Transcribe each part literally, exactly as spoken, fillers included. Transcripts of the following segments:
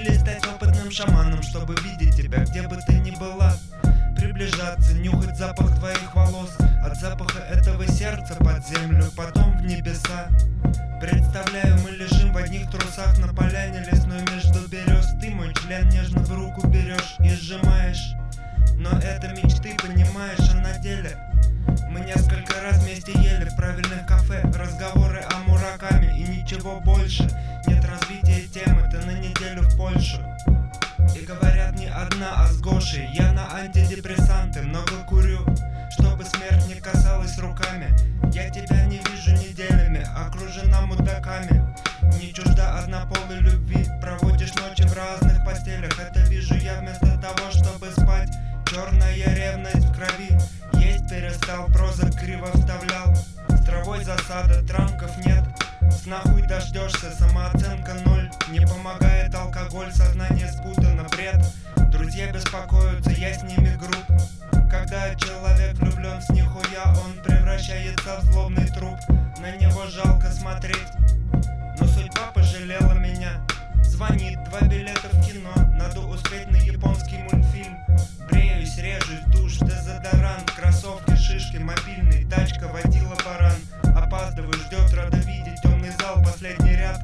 Или стать опытным шаманом, чтобы видеть тебя, где бы ты ни была. Приближаться, нюхать запах твоих волос, от запаха этого сердца под землю, потом в небеса. Представляю, мы лежим в одних трусах на поляне лесной между берез. Ты мой член нежно в руку берешь и сжимаешь. Но это мечты, понимаешь, а на деле мы несколько раз вместе ели в правильных кафе. Разговоры о Мураками и ничего больше. Нет развития темы, ты на неделю в Польшу. И говорят не одна, а с Гошей. Я на антидепрессанты, много курю, чтобы смерть не касалась руками. Я тебя не вижу неделями, окружена мудаками. Не чужда однополой любви, проводишь ночи в разных постелях. Это вижу я вместо того, чтобы спать. Черная ревность в крови, есть перестал, проза криво вставлял. С травой засада, трамков нет, с нахуй дождешься, самооценка ноль. Не помогает алкоголь, сознание спутано, бред. Друзья беспокоятся, я с ними груб. Когда человек влюблен с нихуя, он превращается в злобный труп. На него жалко смотреть, но судьба пожалела меня. Звонит, два билета в кино, надо успеть на японский мультфильм. Бреюсь, режусь, душ, дезодорант, кроссовки, шишки, мобильный, тачка, водила баран. Опаздываю, ждет, рада видеть, темный зал, последний ряд.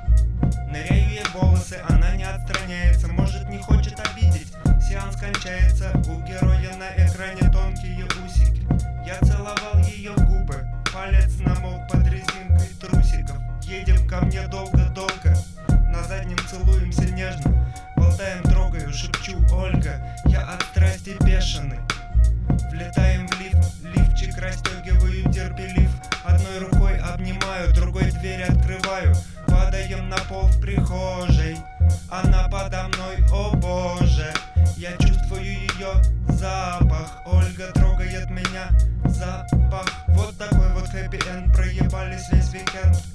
Ныряю ей в волосы, она не отстраняется, может не хочет обидеть. Сеанс кончается, у героя на экране тонкие усики. Я целовал ее губы, палец намок под резинкой трусиков. Едем ко мне долго-долго, на заднем целуемся нежно. Болтаем, трогаю, шепчу: Ольга, я от страсти бешеный. Влетаем в лифт, лифчик расстегиваю терпелив. Одной рукой обнимаю, другой дверь открываю. Падаем на пол в прихожей, она подо мной, о боже. Я чувствую ее запах, Ольга трогает меня, запах. Вот такой вот хэппи-энд, проебались весь уикенд.